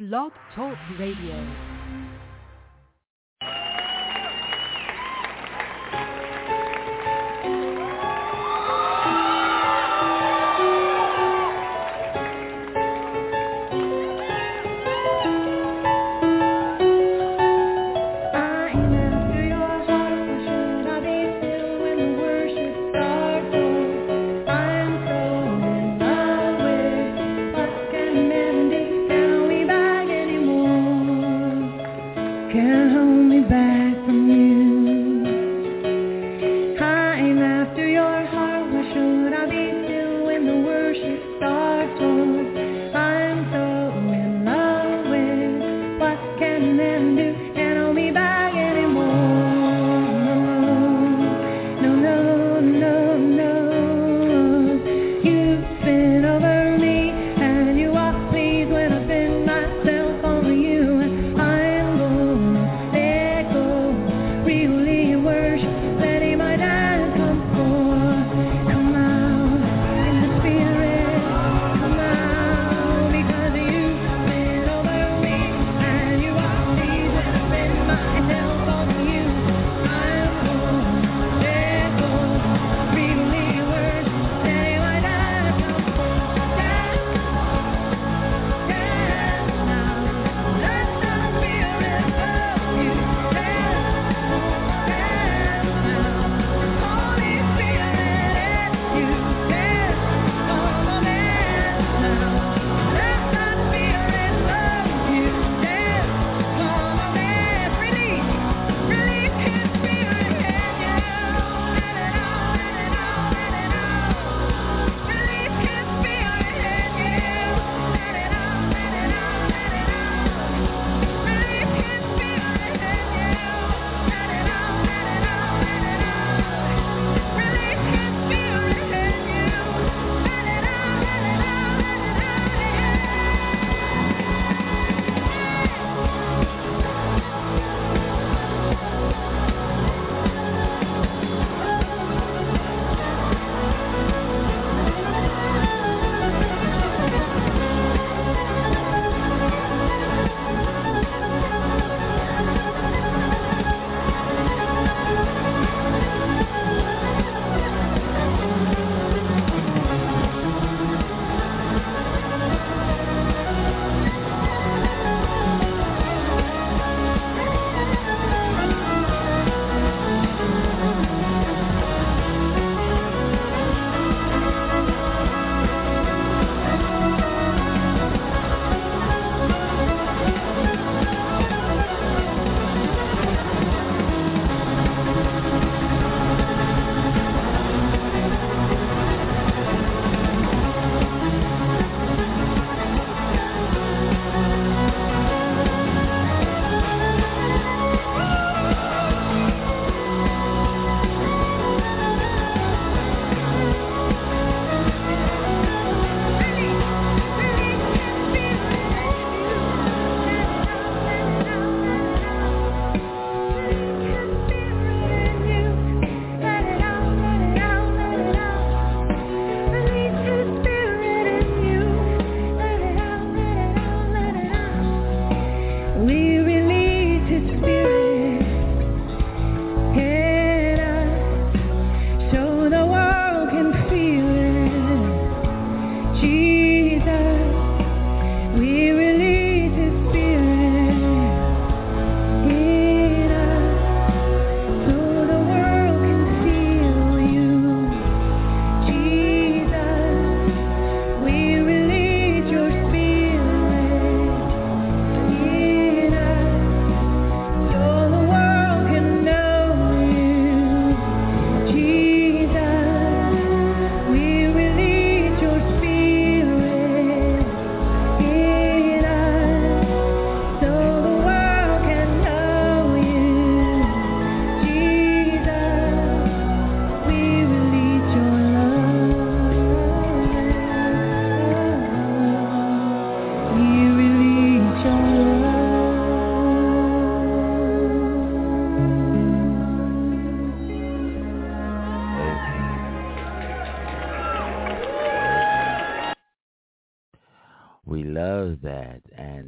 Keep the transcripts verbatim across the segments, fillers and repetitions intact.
Blog Talk Radio.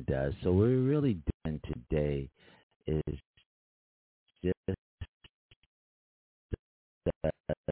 And uh, so what we're really doing today is just uh,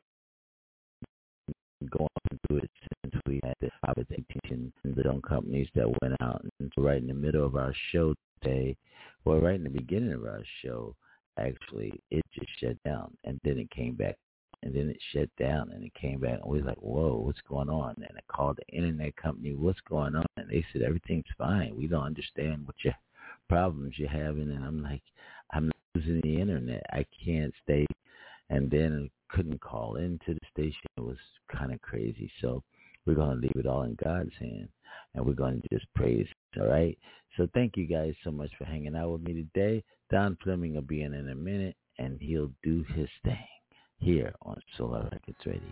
going through it since we had the Hobbit eighteen and the own companies that went out. And so right in the middle of our show today, well, right in the beginning of our show, actually, it just shut down. And then it came back. And then it shut down and it came back. And we was like, whoa, what's going on? And I called the internet company, what's going on? And they said, everything's fine. We don't understand what your problems you're having. And I'm like, I'm losing the internet. I can't stay. And then I couldn't call into the station. It was kind of crazy. So we're going to leave it all in God's hand. And we're going to just praise. All right. So thank you guys so much for hanging out with me today. Don Fleming will be in in a minute and he'll do his thing here on Solar Records Radio.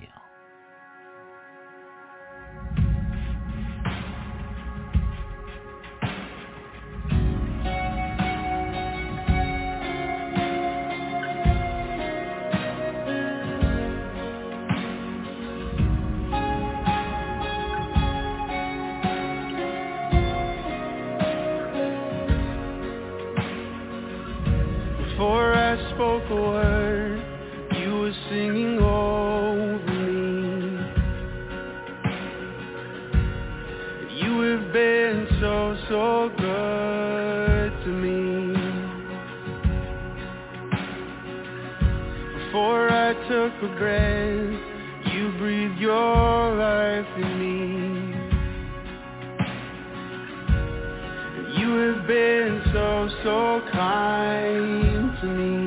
Before I spoke a word, you were singing over me. You have been so, so good to me. Before I took a breath, you breathed your life in me. You have been so, so kind to me.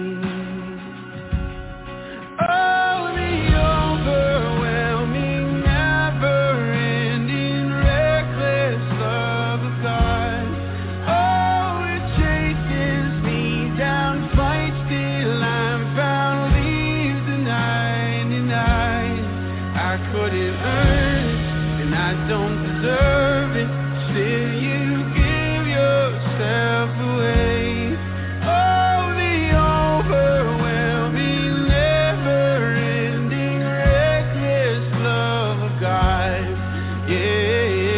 Oh, the overwhelming, never-ending, reckless love of God. Oh, it chases me down, fights till I'm found, leaves the ninety-nine. I couldn't earn it, and I don't deserve it. Still, you give yourself away. Oh, the overwhelming, never-ending, reckless love of God. Yeah.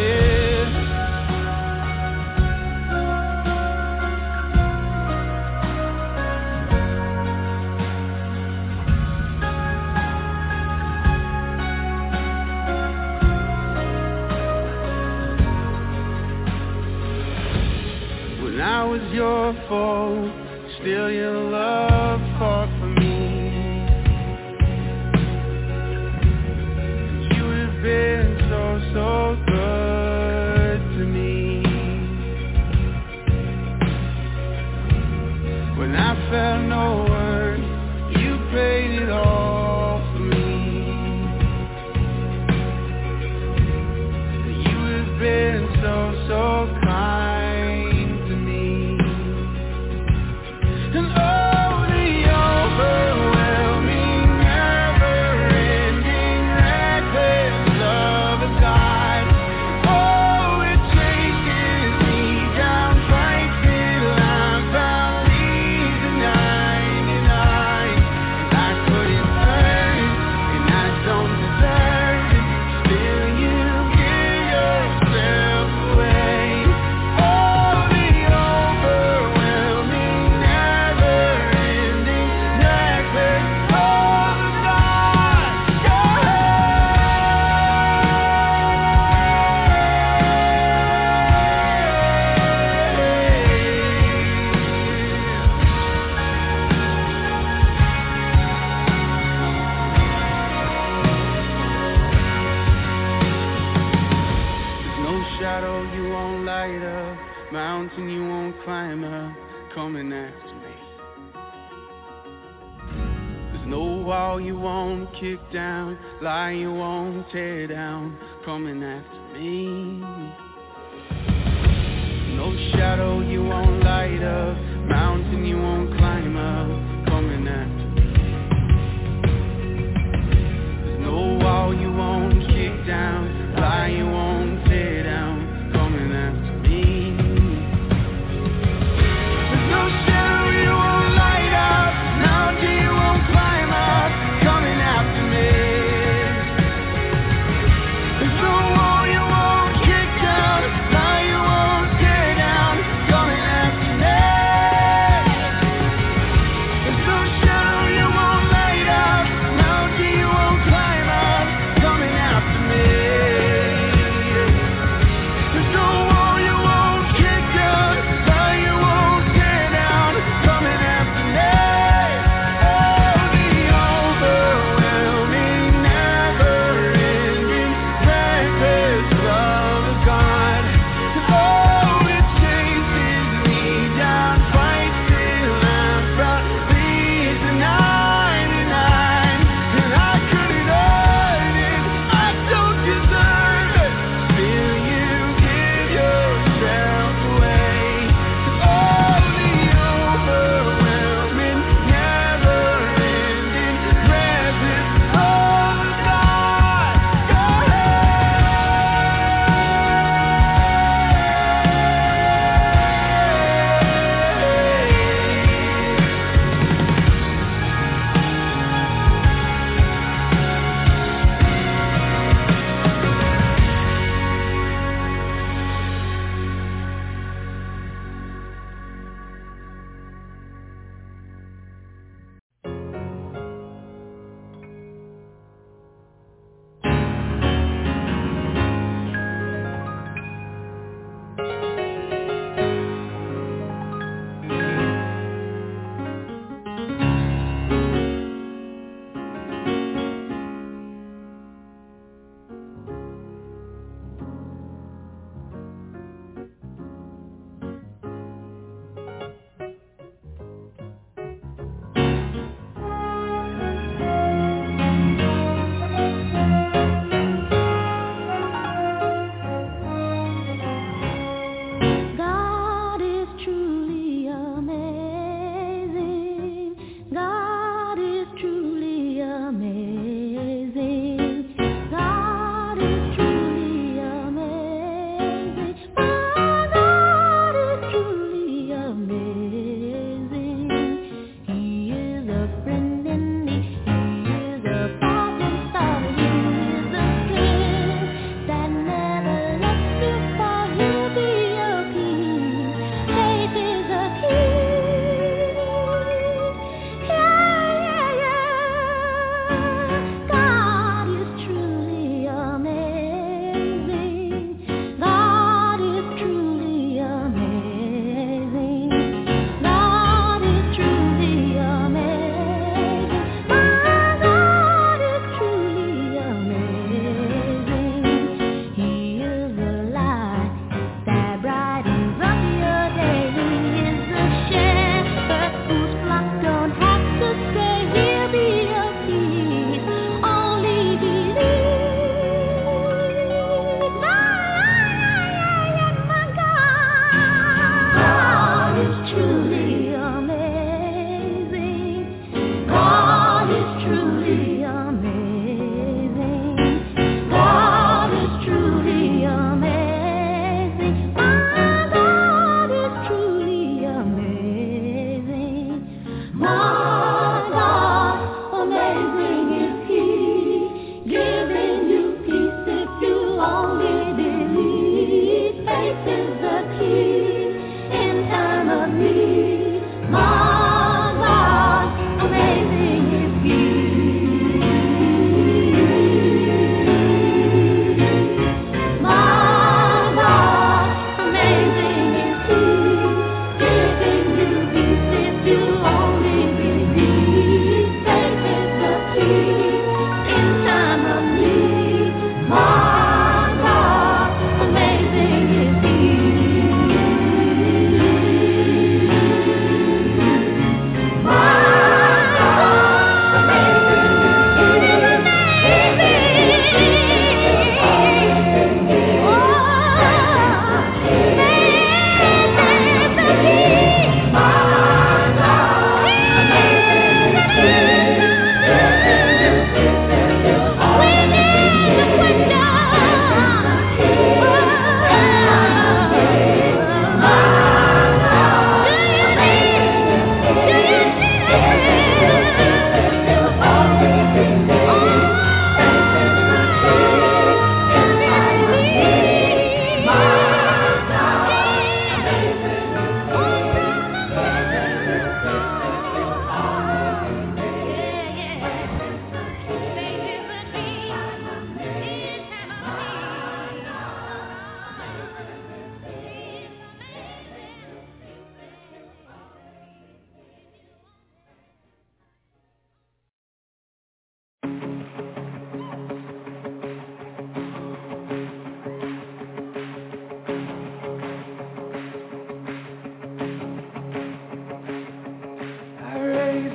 When I was your foe, still your love fought for me. You have been so, so good to me. When I felt no word, you paid it all for me. You have been so, so kind to me. And oh, the overwhelming, never-ending, reckless love of God. Oh, it chases me down, fights till I'm found, leaves the ninety-nine. And I couldn't earn it, and I don't deserve it. Still, you give yourself away. Oh, the overwhelming, never-ending, reckless love of God. There's no shadow you won't light up, mountain you won't climb up, coming after me. There's no wall you won't kick down, lie you won't tear down, coming after me. No shadow you won't light up, mountain you won't climb up, coming after me. There's no wall you won't kick down, lie you won't tear down, coming after me. There's no shadow you won't light up, mountain you won't climb up, coming after me. There's no wall you won't kick down, lie you won't tear down,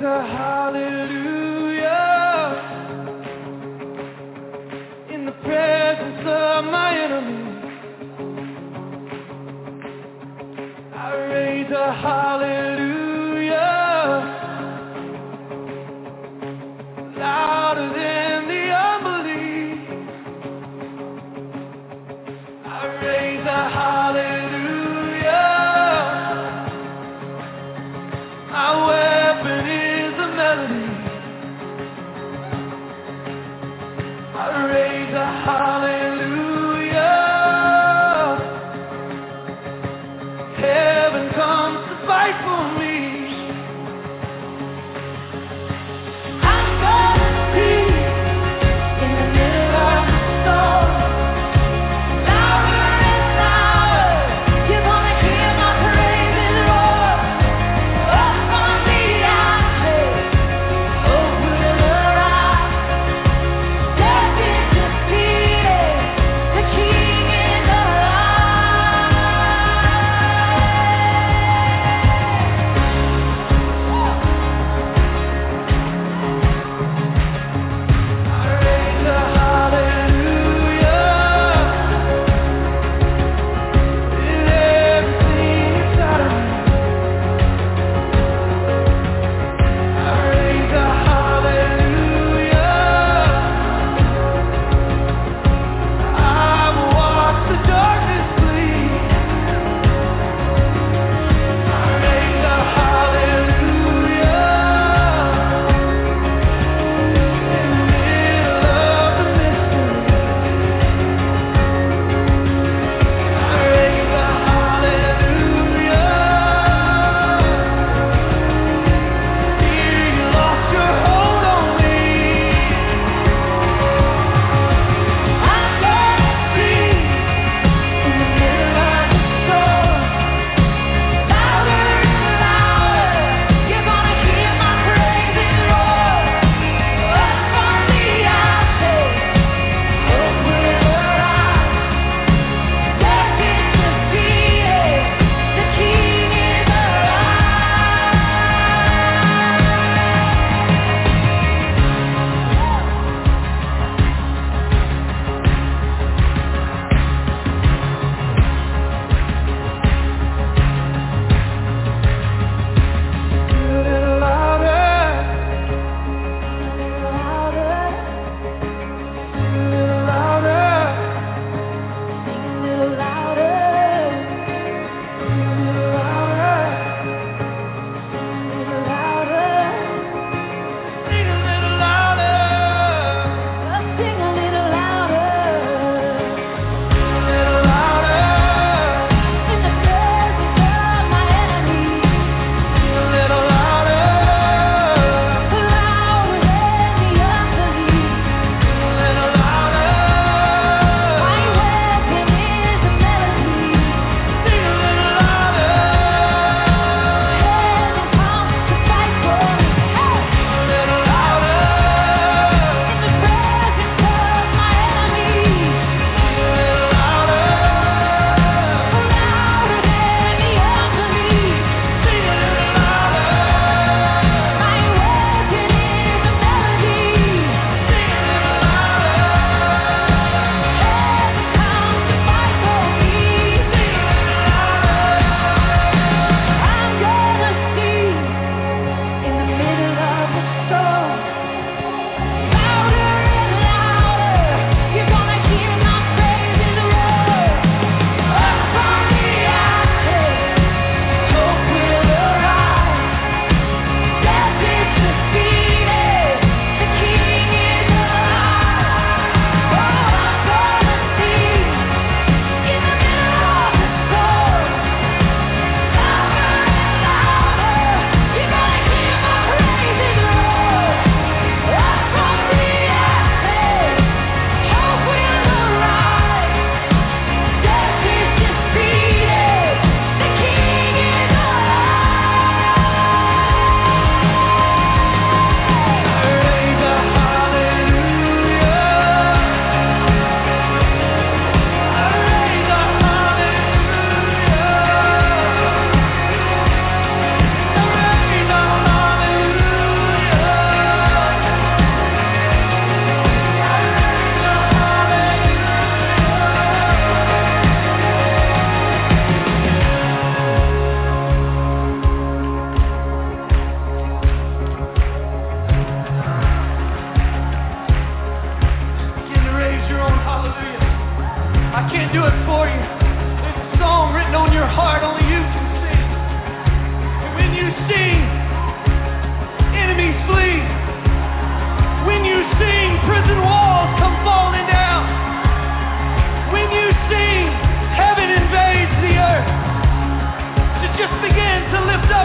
raise a hallelujah in the presence of my enemies. I raise a hallelujah louder than the unbelief. I raise a hallelujah. My weapon is a melody. I raise a hallelujah. Heaven comes to fight for me.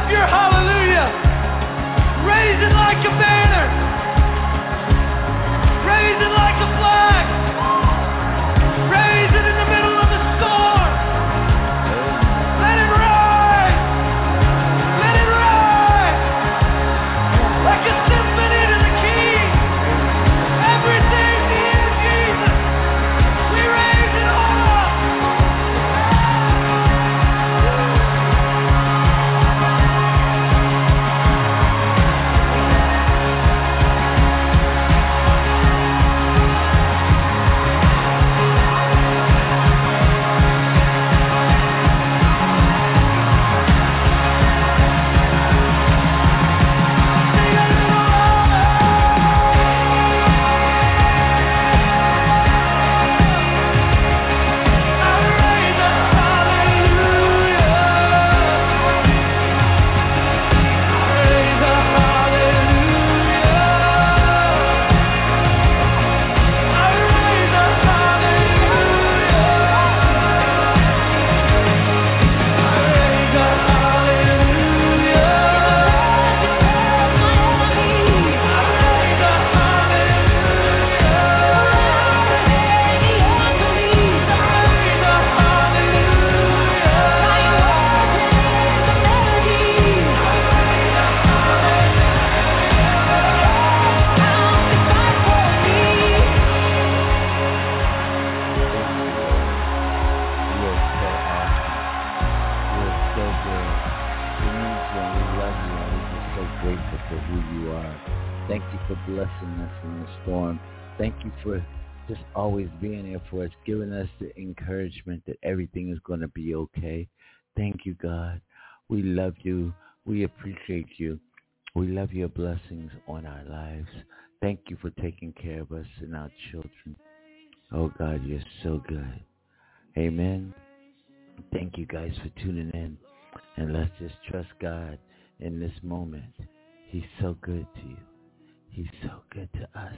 up your hallelujah. Raise it like a banner. Raise it like a flag. Raise it in the middle of the storm. Let it rise. Let it rise. Like a symphony to the King. Everything to you, Jesus. We raise it all up. For just always being there for us, giving us the encouragement that everything is going to be okay. Thank you, God. We love you. We appreciate you. We love your blessings on our lives. Thank you for taking care of us and our children. Oh, God, you're so good. Amen. Thank you guys for tuning in. And let's just trust God in this moment. He's so good to you. He's so good to us.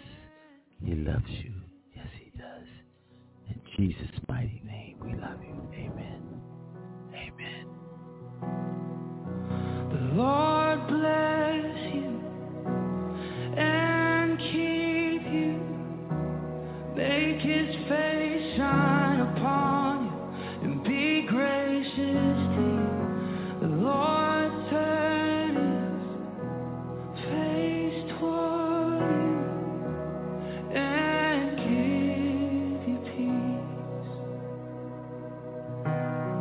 He loves you. Yes, he does. In Jesus' mighty name, we love you. Amen. Amen. The Lord bless you and keep you. Make his face shine upon you and be gracious to you. The Lord turn his face toward you and give you peace.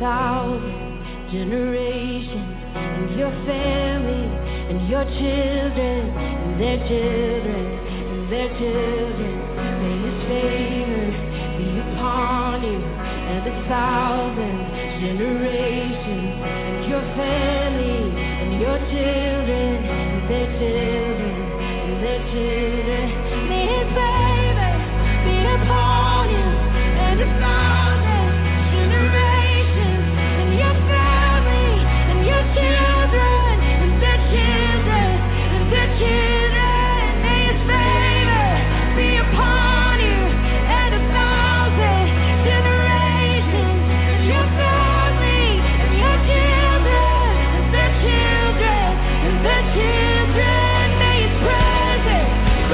thousand generations, and your family, and your children, and their children, and their children. May His favor be upon you, and a thousand generations, and your family, and your children, and their children, and their children. May His favor be upon you, and a thousand generations, and your family, and your children, and their children, and their children. May His favor be upon you, and a thousand generations, and your family, and your children, and their children, and their children. May His presence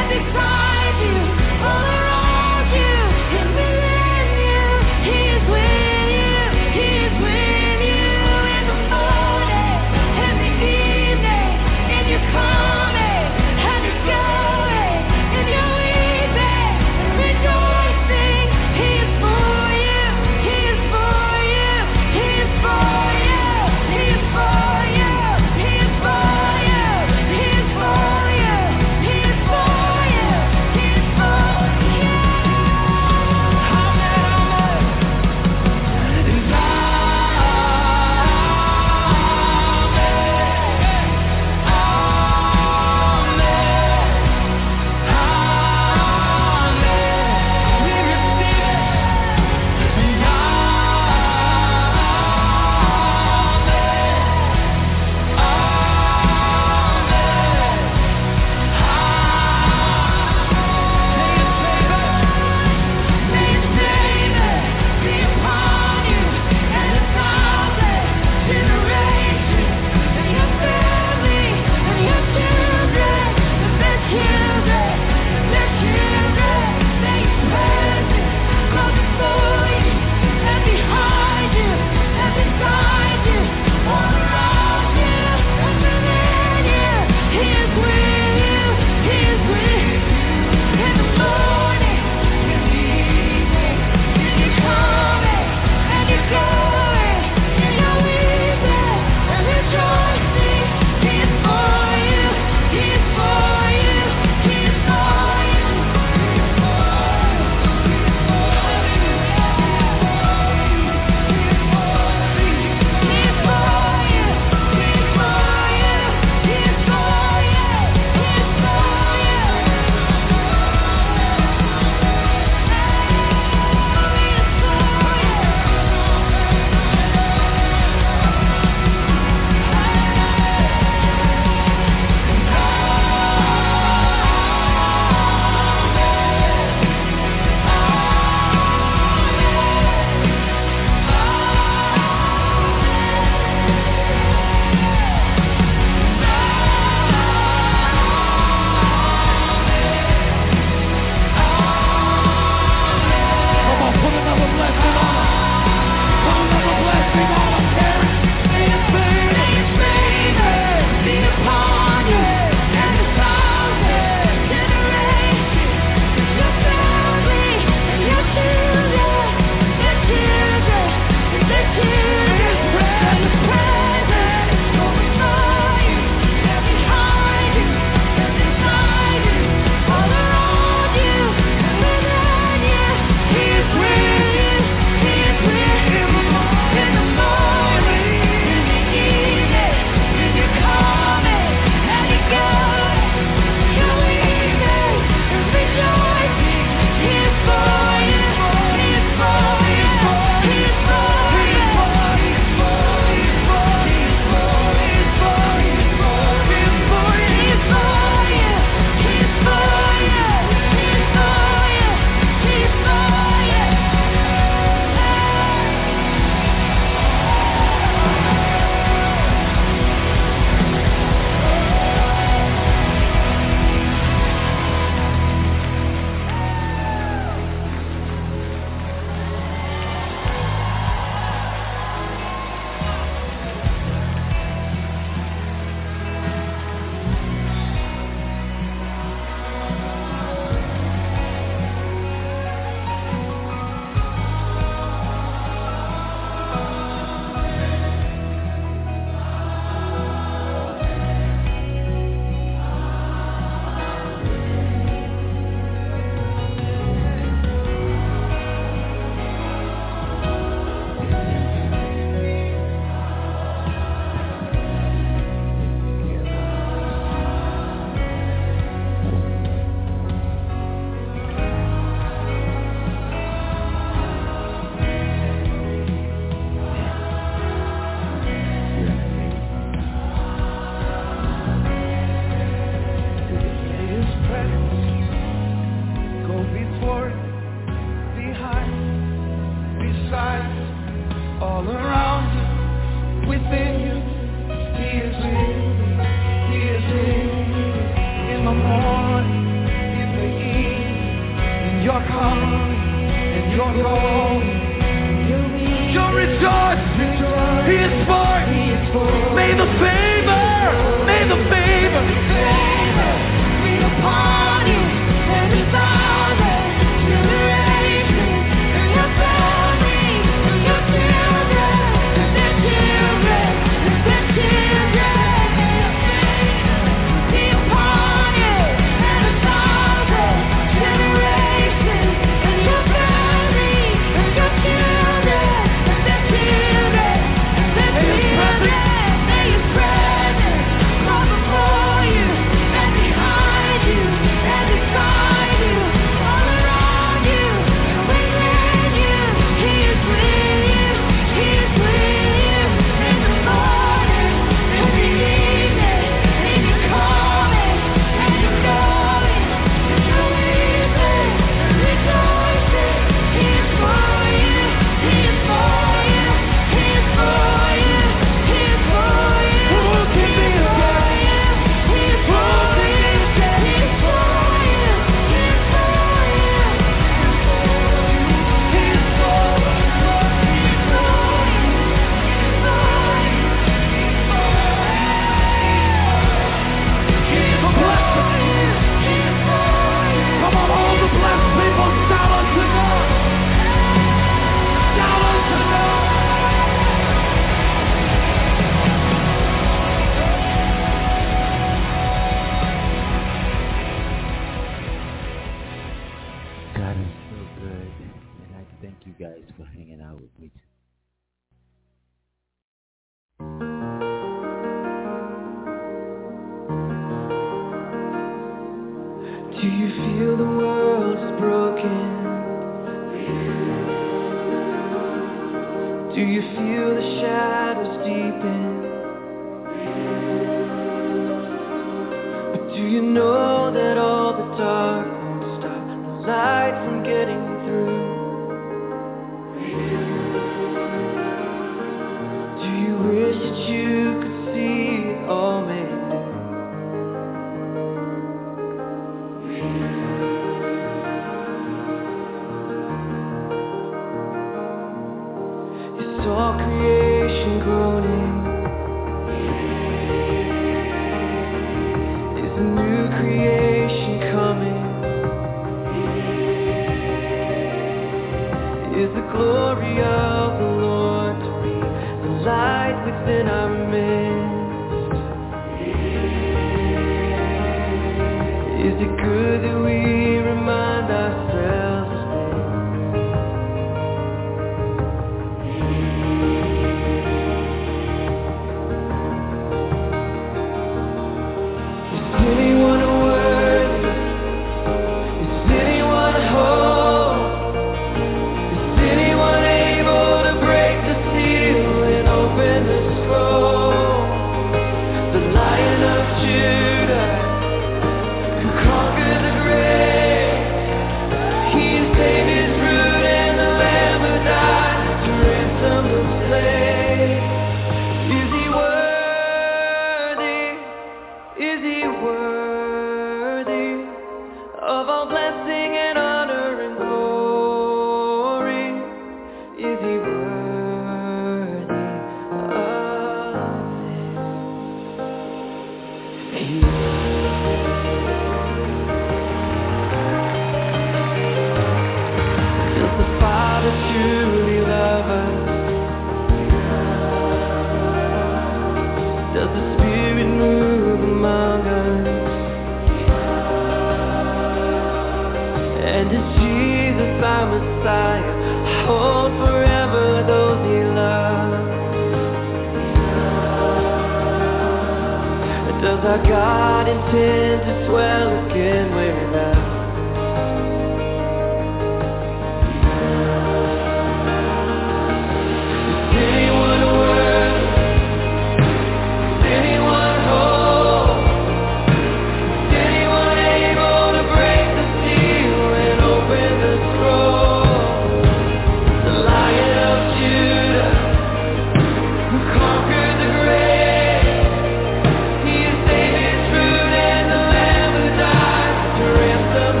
Ransom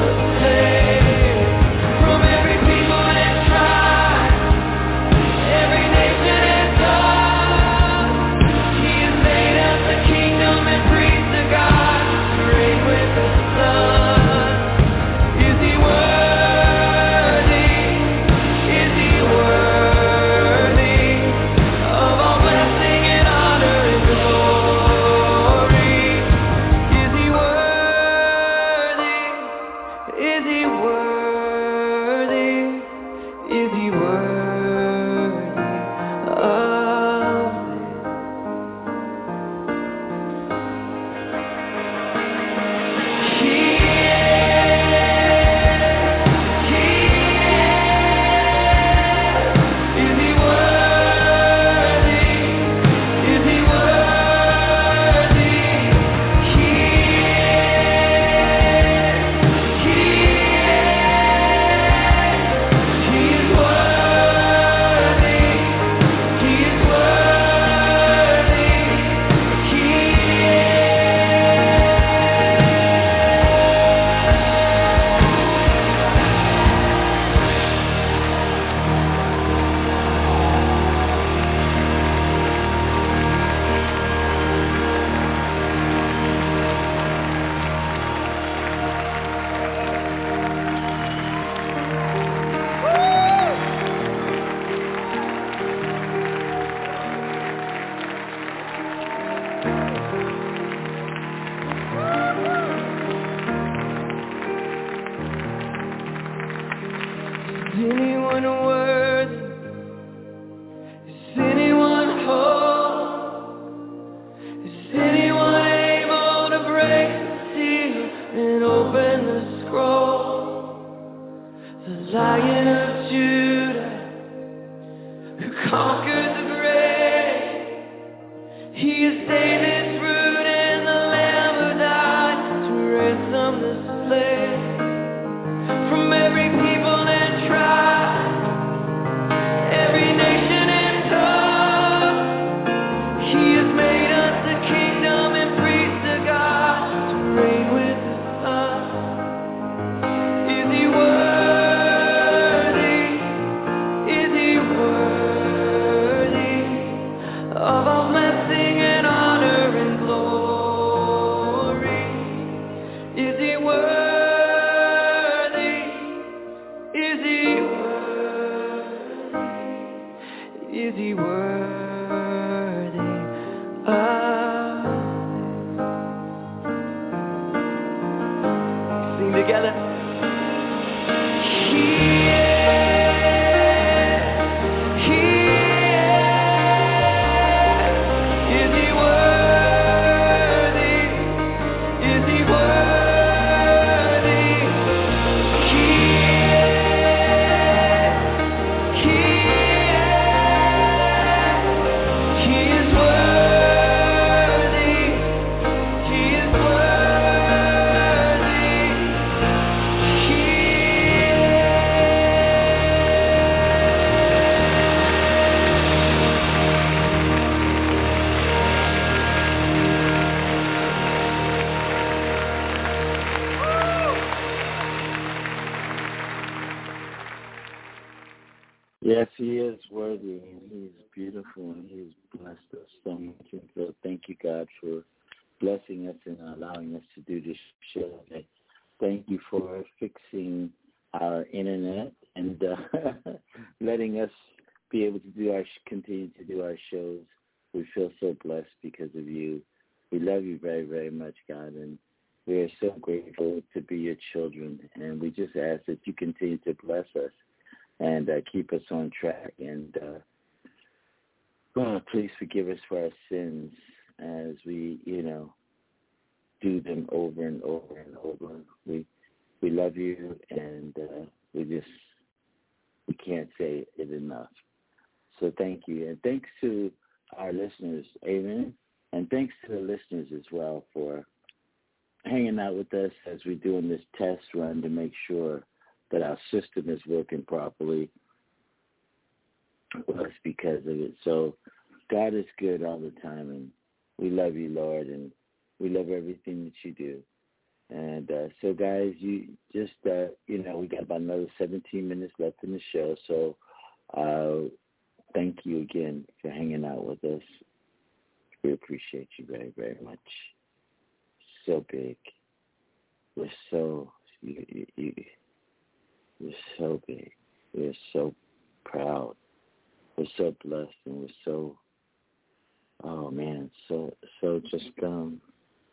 Yes, he is worthy, and he's beautiful, and he's blessed us so much. And so thank you, God, for blessing us and allowing us to do this show today. Thank you for fixing our internet and uh, letting us be able to do our continue to do our shows. We feel so blessed because of you. We love you very, very much, God, and we are so grateful to be your children. And we just ask that you continue to bless us and uh, keep us on track. And uh, oh, please forgive us for our sins as we, you know, do them over and over and over. We we love you, and uh, we just we can't say it enough. So thank you, and thanks to our listeners, amen, and thanks to the listeners as well for hanging out with us as we're doing this test run to make sure that our system is working properly. Well, it's because of it. So God is good all the time, and we love you, Lord, and we love everything that you do. And uh, so, guys, you just, uh, you know, we got about another seventeen minutes left in the show. So uh, thank you again for hanging out with us. We appreciate you very, very much. So big. We're so, you, you, you, we're so big. We're so proud. We're so blessed, and we're so, oh, man, so, so just, um,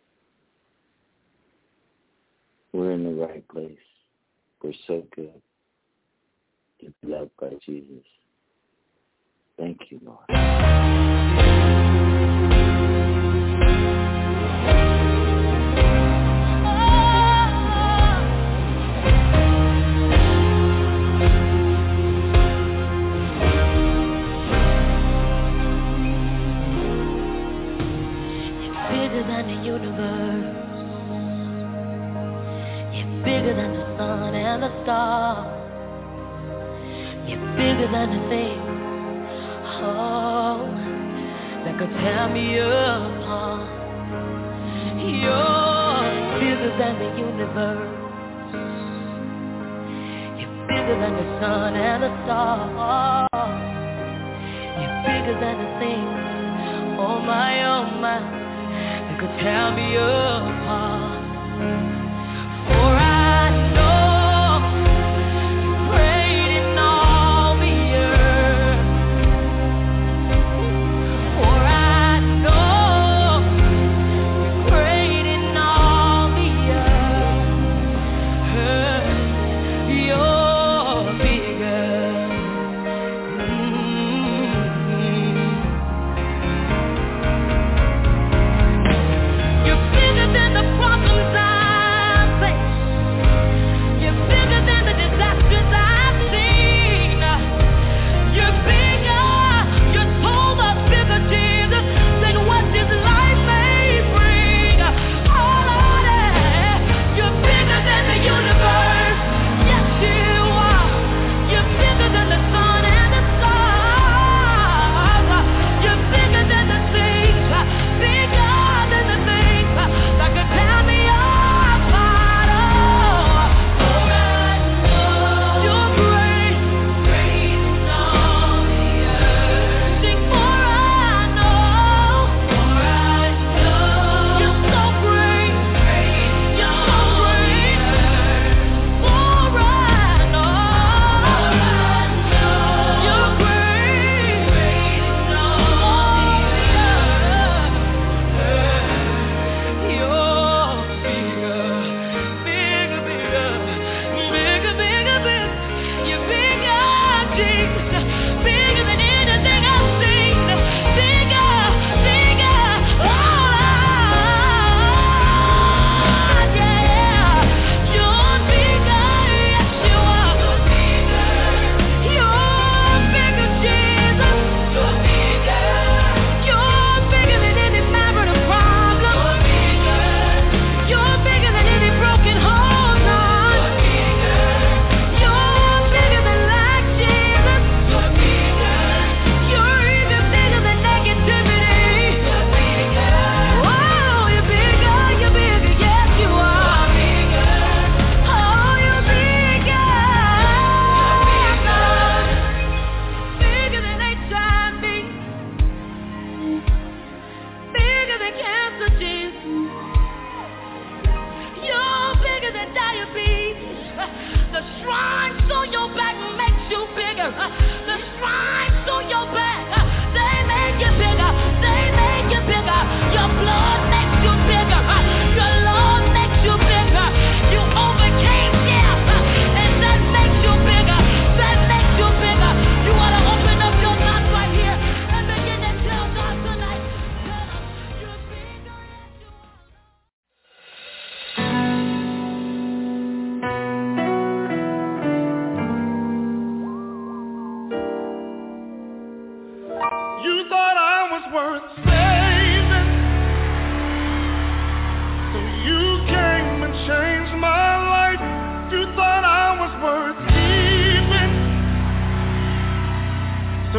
we're in the right place. We're so good to be loved by Jesus. Thank you, Lord. Bigger than the universe. You're bigger than the sun and the stars. You're bigger than the things, oh, that could tear me apart. You're bigger than the universe. You're bigger than the sun and the stars. You're bigger than the things, oh my, oh my, could tear me apart. For I know you're great in all the earth. For I know you're great in all the earth. You're bigger. Mm-hmm. You're bigger than the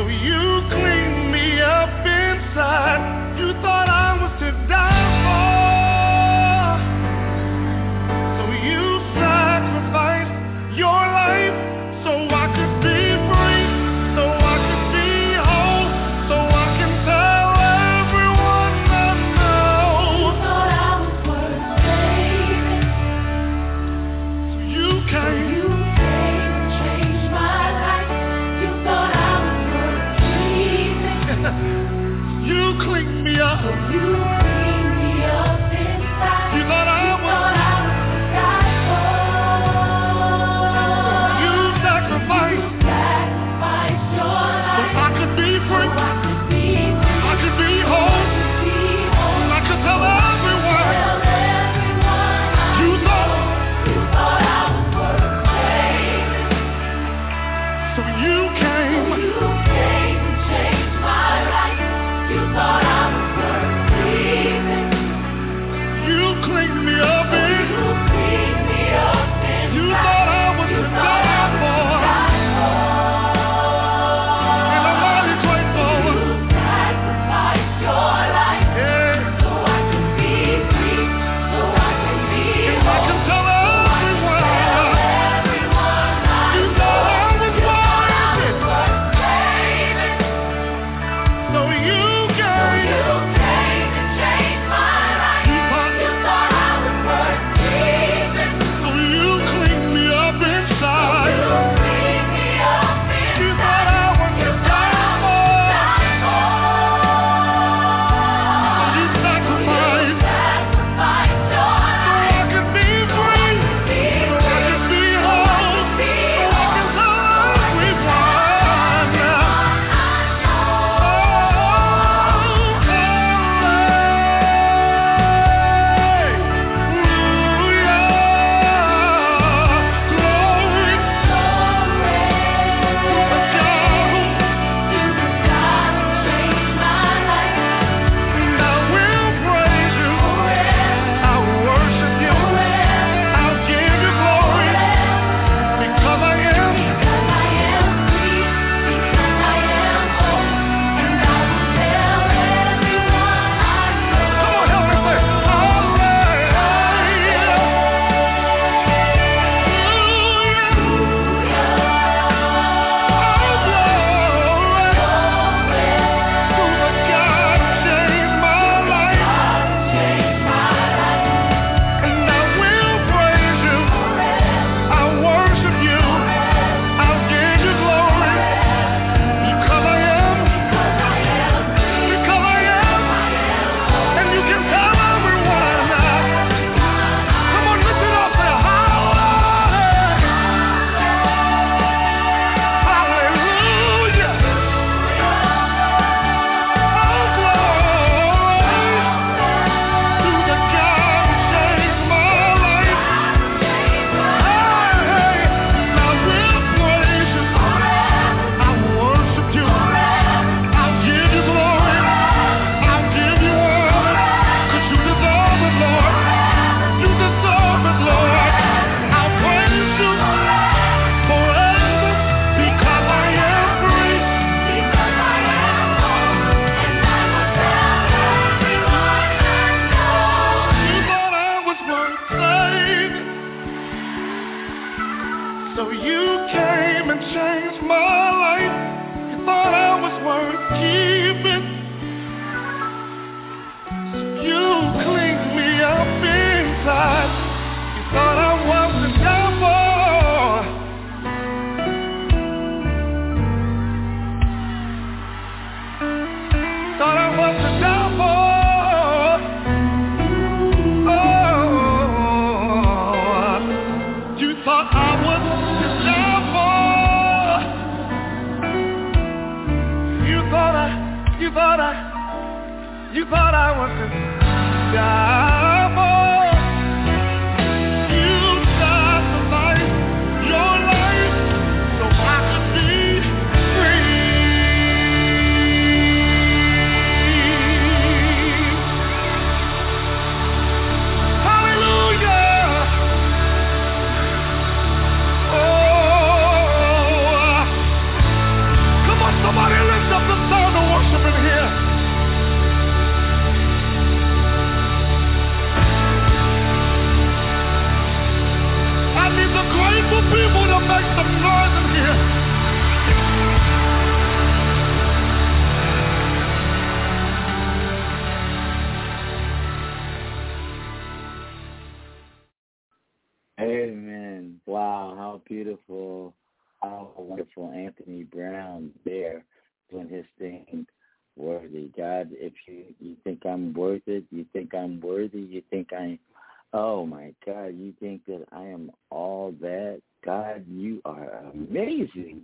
you cleaned me up inside. You thought I was to die for. So you sacrificed your life so I could be free, so I could be whole, so I can tell everyone I know. You thought I was worth saving. So you came. You came and changed my life. You thought I was worth keeping. You cleaned me up. So you cleaned me up inside. You thought I You was. thought I was to die for. You sacrificed Sacrificed your so life I could be so free. I could be free. I could be whole. Be whole. And I could tell everyone. Tell everyone I You thought. You thought I was worth saving. So you came. You came and changed my life. You thought I was worth keeping. You cleaned me up in. You cleaned me up inside. You thought I was You to thought I die was for. to die And I'm mighty for. grateful. You sacrificed your life Yeah. so I could be free, so I could be And I can whole. tell everyone. Everyone I You know. thought I was You thought I was worth it. worth saving. So you So came. you came and changed my life. You thought. You thought I was worth keeping. So you cleaned me up You inside. cleaned me up You inside. thought I was You to thought I die was for. to die for. You sacrificed Sacrificed your so I life could be free. So I could be whole. So I can tell everyone now. So you came and changed my life. You thought I was worth keeping. So you cleaned me up inside. You thought I was the devil. Thought I was the devil. Oh, you thought I was the devil. You thought I, you thought I, you thought I was the devil. You sacrificed your life so I could be free. Hallelujah. Oh, come on, somebody, listen. beautiful, our wonderful Anthony Brown there doing his thing. Worthy. God, if you, you think I'm worth it, you think I'm worthy, you think I'm, oh my God, you think that I am all that? God, you are amazing.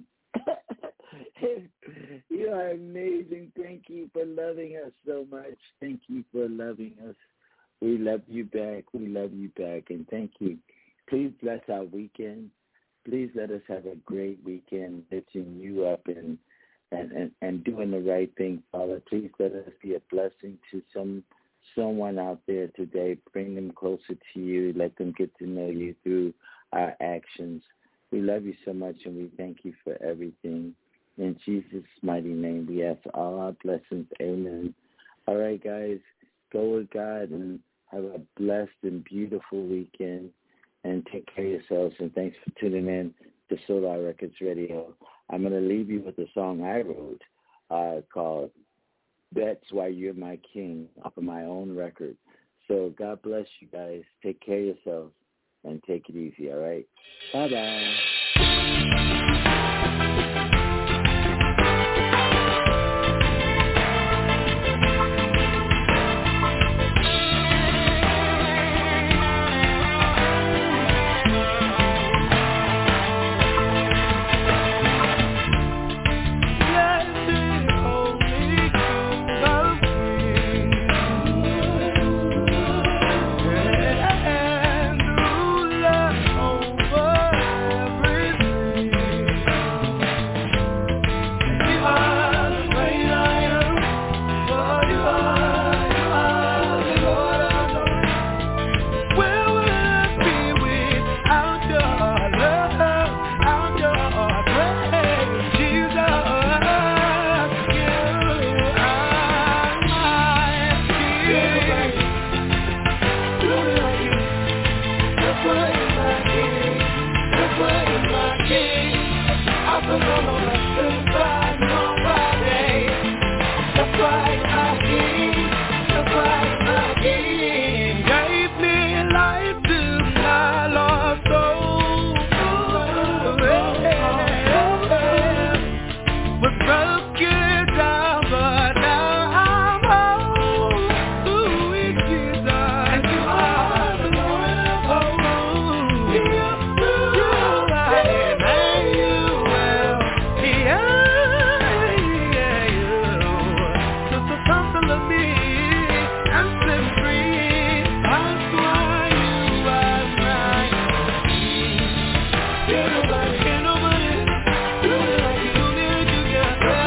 You are amazing. Thank you for loving us so much. Thank you for loving us. We love you back. We love you back. And thank you. Please bless our weekend. Please let us have a great weekend, lifting you up and And, and, and doing the right thing, Father. Please let us be a blessing to some someone out there today. Bring them closer to you. Let them get to know you through our actions. We love you so much, and we thank you for everything. In Jesus' mighty name, we ask all our blessings. Amen. All right, guys, go with God and have a blessed and beautiful weekend, and take care of yourselves. And thanks for tuning in to Solar Records Radio. I'm going to leave you with a song I wrote uh, called That's Why You're My King off of my own record. So God bless you guys. Take care of yourselves and take it easy, all right? Bye-bye.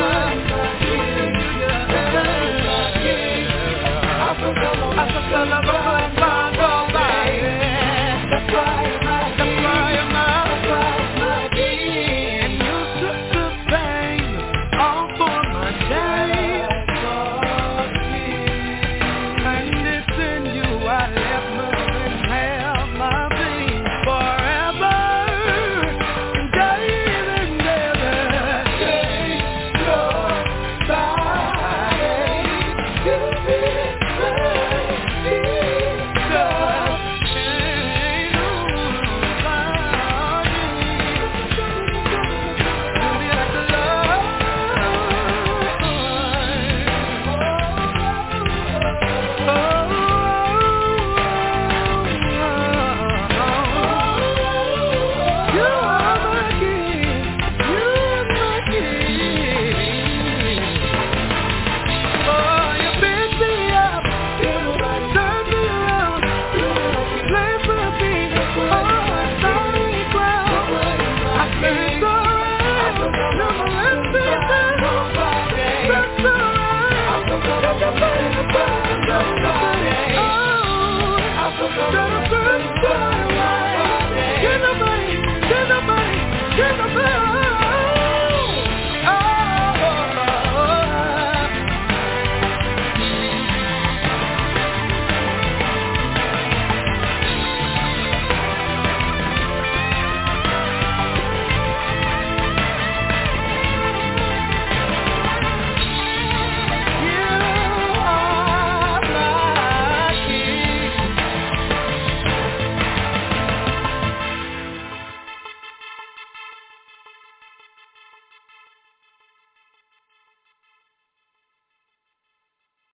Celebrate.